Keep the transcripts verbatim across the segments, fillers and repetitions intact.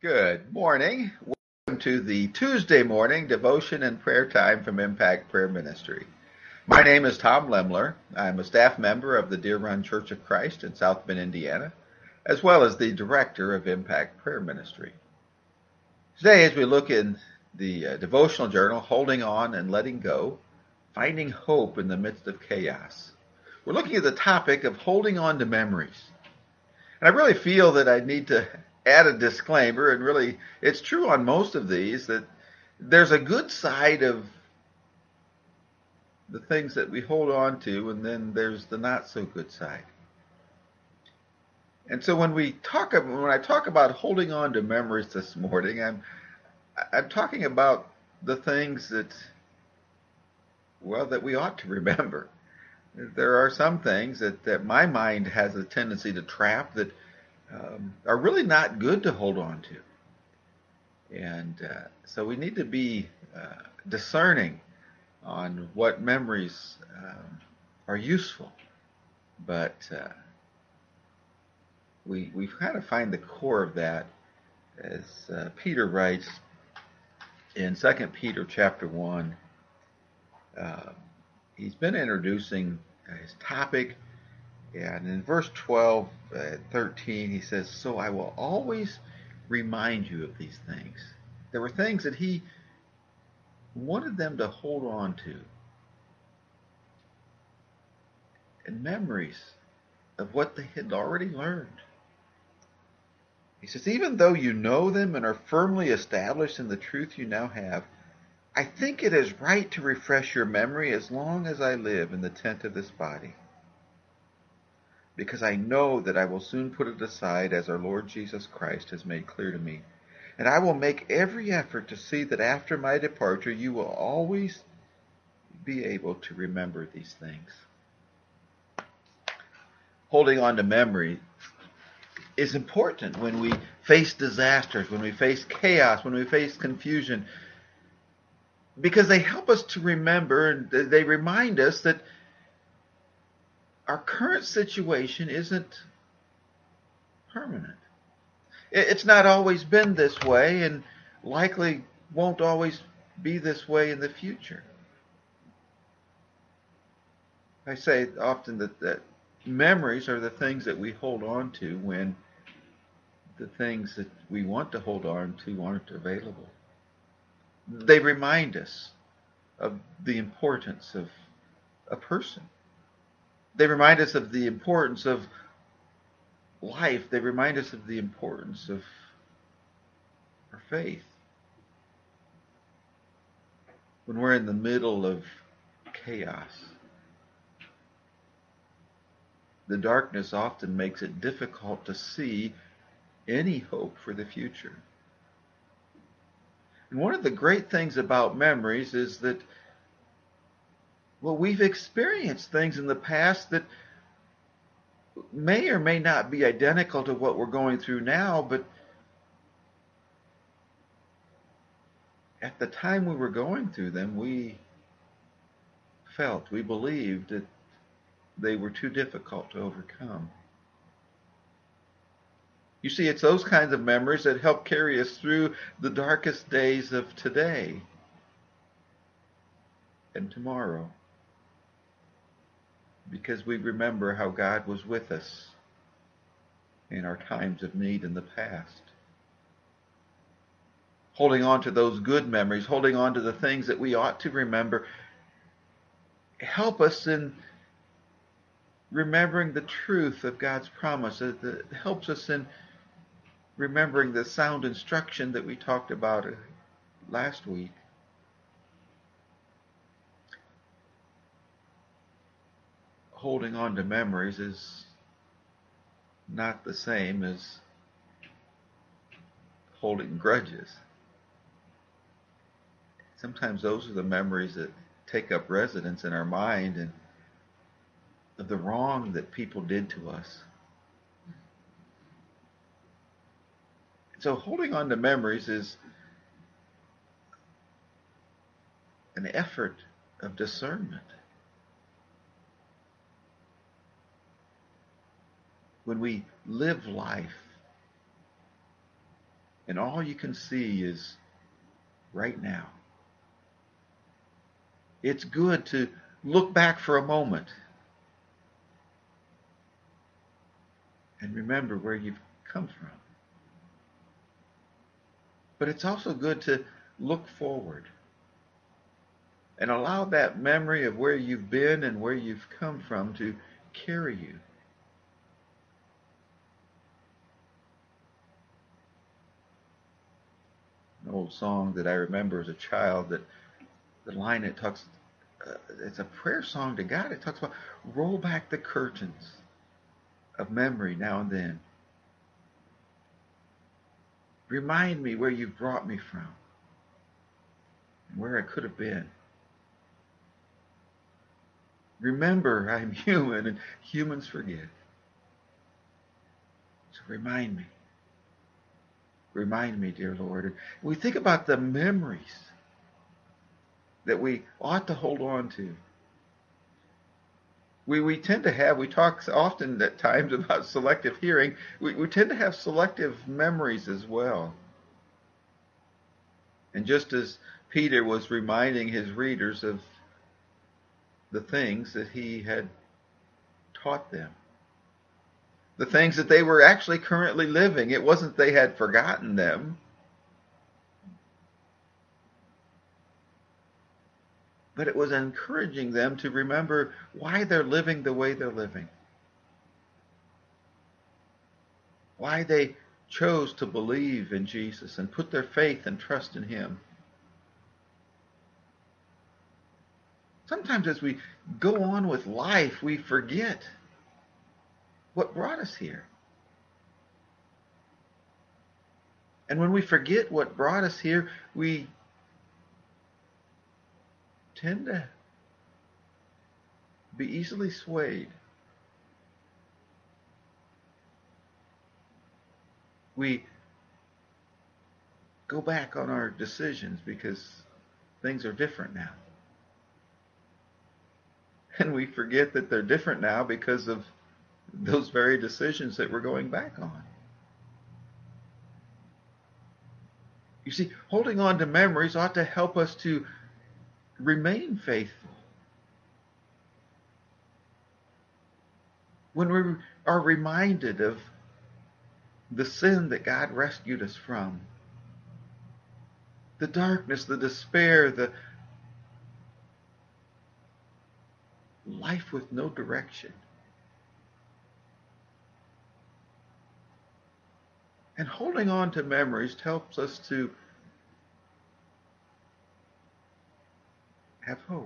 Good morning. Welcome to the Tuesday morning devotion and prayer time from Impact Prayer Ministry. My name is Tom Lemler. I'm a staff member of the Deer Run Church of Christ in South Bend, Indiana, as well as the director of Impact Prayer Ministry. Today, as we look in the uh, devotional journal, Holding On and Letting Go, Finding Hope in the Midst of Chaos, we're looking at the topic of holding on to memories. And I really feel that I need to add a disclaimer, and really it's true on most of these, that there's a good side of the things that we hold on to, and then there's the not so good side. And so when we talk when I talk about holding on to memories this morning, I'm I'm talking about the things that well that we ought to remember. There are some things that, that my mind has a tendency to trap that um, are really not good to hold on to. And uh, so we need to be uh, discerning on what memories um, are useful. But uh, we we kind of find the core of that as uh, Peter writes in Second Peter chapter one. Uh, he's been introducing his topic, and in verse twelve, uh, thirteen, he says, "So I will always remind you of these things." There were things that he wanted them to hold on to, and memories of what they had already learned. He says, "Even though you know them and are firmly established in the truth you now have, I think it is right to refresh your memory as long as I live in the tent of this body. Because I know that I will soon put it aside, as our Lord Jesus Christ has made clear to me. And I will make every effort to see that after my departure you will always be able to remember these things." Holding on to memory is important when we face disasters, when we face chaos, when we face confusion, because they help us to remember, and they remind us that our current situation isn't permanent. It's not always been this way, and likely won't always be this way in the future. I say often that, that memories are the things that we hold on to when the things that we want to hold on to aren't available. They remind us of the importance of a person. They remind us of the importance of life. They remind us of the importance of our faith. When we're in the middle of chaos, the darkness often makes it difficult to see any hope for the future. And one of the great things about memories is that, well, we've experienced things in the past that may or may not be identical to what we're going through now, but at the time we were going through them, we felt, we believed that they were too difficult to overcome. You see, it's those kinds of memories that help carry us through the darkest days of today and tomorrow, because we remember how God was with us in our times of need in the past. Holding on to those good memories, holding on to the things that we ought to remember, help us in remembering the truth of God's promise. It helps us in remembering the sound instruction that we talked about last week. Holding on to memories is not the same as holding grudges. Sometimes those are the memories that take up residence in our mind, and of the wrong that people did to us. So holding on to memories is an effort of discernment. When we live life, and all you can see is right now. It's good to look back for a moment and remember where you've come from. But it's also good to look forward and allow that memory of where you've been and where you've come from to carry you. An old song that I remember as a child, that the line it talks, uh, it's a prayer song to God. It talks about roll back the curtains of memory now and then. Remind me where you've brought me from and where I could have been. Remember, I'm human and humans forget. So remind me. Remind me, dear Lord. And we think about the memories that we ought to hold on to. We we tend to have, we talk often at times about selective hearing. We, we tend to have selective memories as well. And just as Peter was reminding his readers of the things that he had taught them, the things that they were actually currently living, it wasn't they had forgotten them, but it was encouraging them to remember why they're living the way they're living, why they chose to believe in Jesus and put their faith and trust in Him. Sometimes as we go on with life, we forget what brought us here. And when we forget what brought us here, we tend to be easily swayed. We go back on our decisions because things are different now. And we forget that they're different now because of those very decisions that we're going back on. You see, holding on to memories ought to help us to remain faithful. When we are reminded of the sin that God rescued us from, the darkness, the despair, the life with no direction. And holding on to memories helps us to have hope.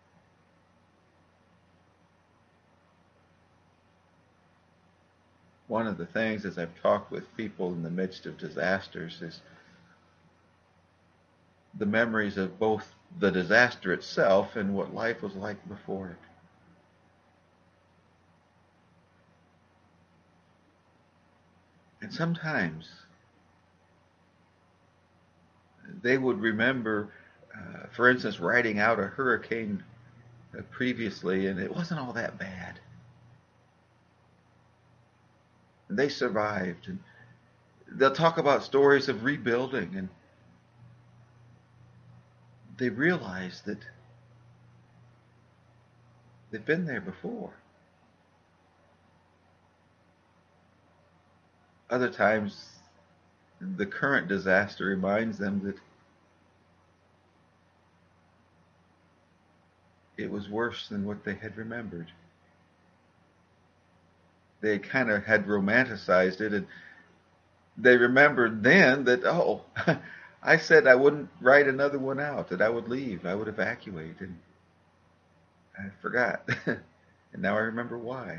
One of the things as I've talked with people in the midst of disasters is the memories of both the disaster itself and what life was like before it. And sometimes they would remember, uh, for instance, riding out a hurricane uh, previously, and it wasn't all that bad. And they survived. And they'll talk about stories of rebuilding, and they realize that they've been there before. Other times, the current disaster reminds them that it was worse than what they had remembered. They kind of had romanticized it, and they remembered then that, oh, I said I wouldn't write another one out, that I would leave, I would evacuate, and I forgot. And now I remember why.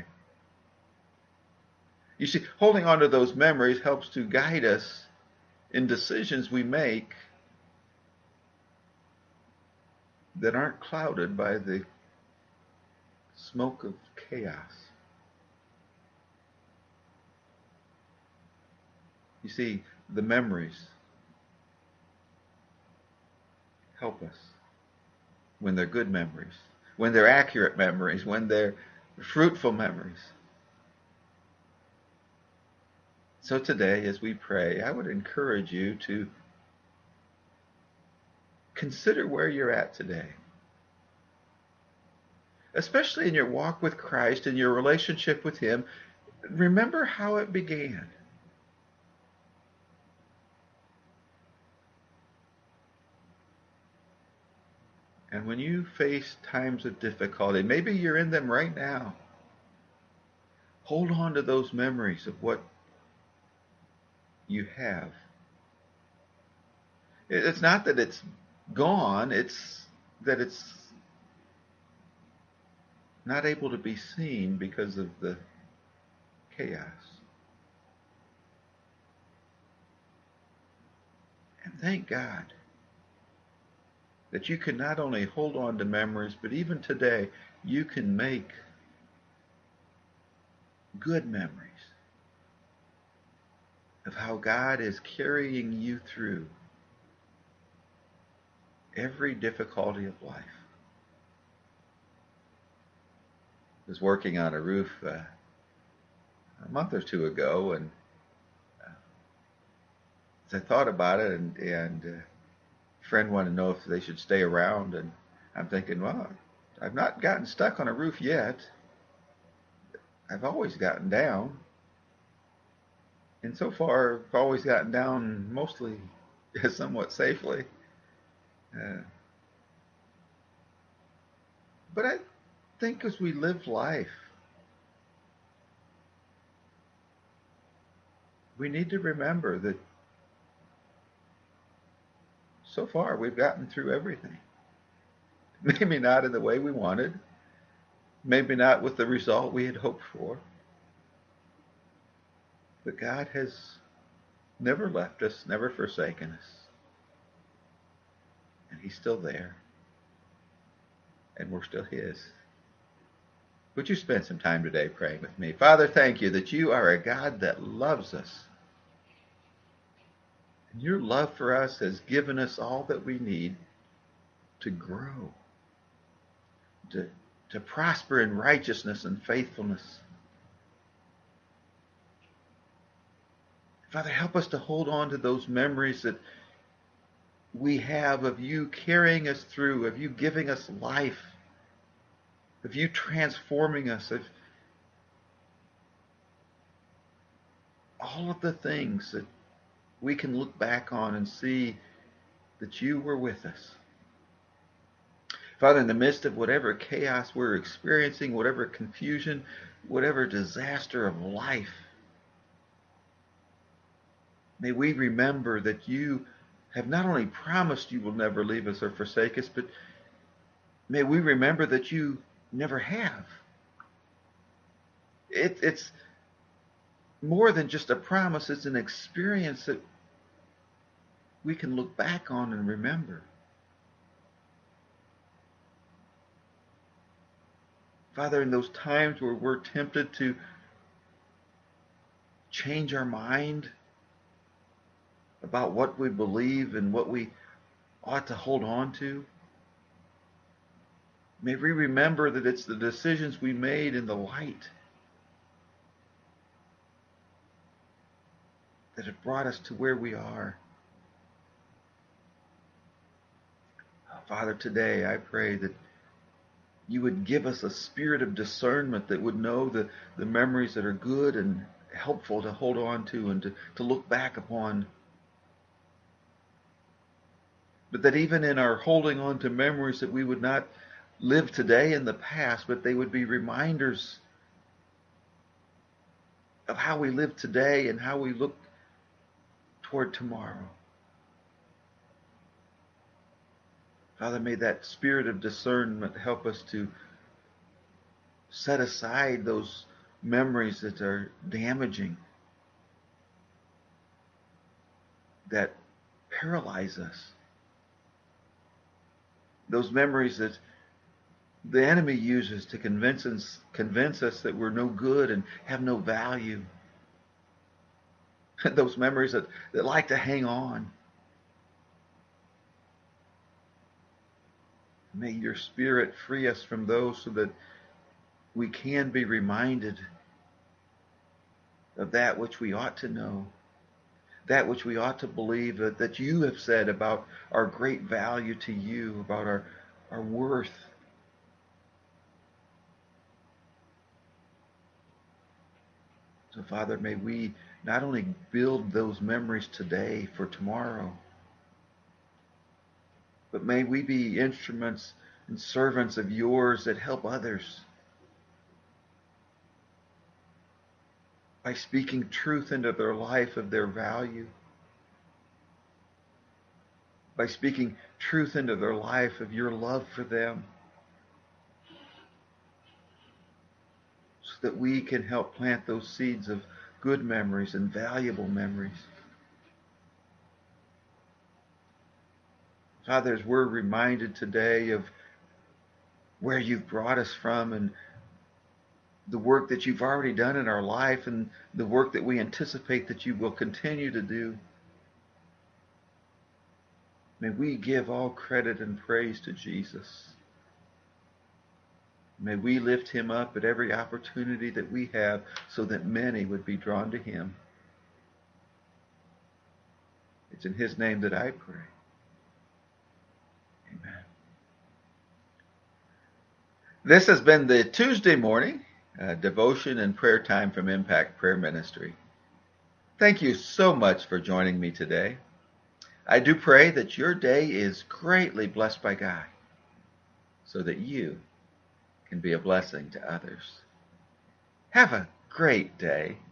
You see, holding on to those memories helps to guide us in decisions we make that aren't clouded by the smoke of chaos. You see, the memories help us when they're good memories, when they're accurate memories, when they're fruitful memories. So today, as we pray, I would encourage you to consider where you're at today, especially in your walk with Christ and your relationship with Him. Remember how it began. And when you face times of difficulty, maybe you're in them right now, hold on to those memories of what you have. It's not that it's gone, it's that it's not able to be seen because of the chaos. And thank God that you can not only hold on to memories, but even today, you can make good memories of how God is carrying you through every difficulty of life. I was working on a roof uh, a month or two ago, and uh, as I thought about it, and, and uh, a friend wanted to know if they should stay around, and I'm thinking, well, I've not gotten stuck on a roof yet. I've always gotten down. And so far, I've always gotten down mostly somewhat safely. Uh, but I think as we live life, we need to remember that so far we've gotten through everything. Maybe not in the way we wanted, maybe not with the result we had hoped for, but God has never left us, never forsaken us. And He's still there. And we're still His. Would you spend some time today praying with me? Father, thank you that you are a God that loves us. And your love for us has given us all that we need to grow, to, to prosper in righteousness and faithfulness. Father, help us to hold on to those memories that we have of you carrying us through, of you giving us life, of you transforming us, of all of the things that we can look back on and see that you were with us. Father, in the midst of whatever chaos we're experiencing, whatever confusion, whatever disaster of life, may we remember that you have not only promised you will never leave us or forsake us, but may we remember that you never have. It, it's more than just a promise. It's an experience that we can look back on and remember. Father, in those times where we're tempted to change our mind about what we believe and what we ought to hold on to, may we remember that it's the decisions we made in the light that have brought us to where we are. Father, today I pray that you would give us a spirit of discernment that would know the, the memories that are good and helpful to hold on to and to, to look back upon. But that even in our holding on to memories, that we would not live today in the past, but they would be reminders of how we live today and how we look toward tomorrow. Father, may that spirit of discernment help us to set aside those memories that are damaging, that paralyze us. Those memories that the enemy uses to convince us, convince us that we're no good and have no value. Those memories that, that like to hang on. May your Spirit free us from those so that we can be reminded of that which we ought to know, that which we ought to believe, that, that you have said about our great value to you, about our, our worth. So, Father, may we not only build those memories today for tomorrow, but may we be instruments and servants of yours that help others by speaking truth into their life of their value, by speaking truth into their life of your love for them, so that we can help plant those seeds of good memories and valuable memories. Father, as we're reminded today of where you've brought us from and the work that you've already done in our life and the work that we anticipate that you will continue to do, may we give all credit and praise to Jesus. May we lift him up at every opportunity that we have so that many would be drawn to him. It's in his name that I pray. Amen. This has been the Tuesday morning uh, devotion and prayer time from Impact Prayer Ministry. Thank you so much for joining me today. I do pray that your day is greatly blessed by God so that you can be a blessing to others. Have a great day.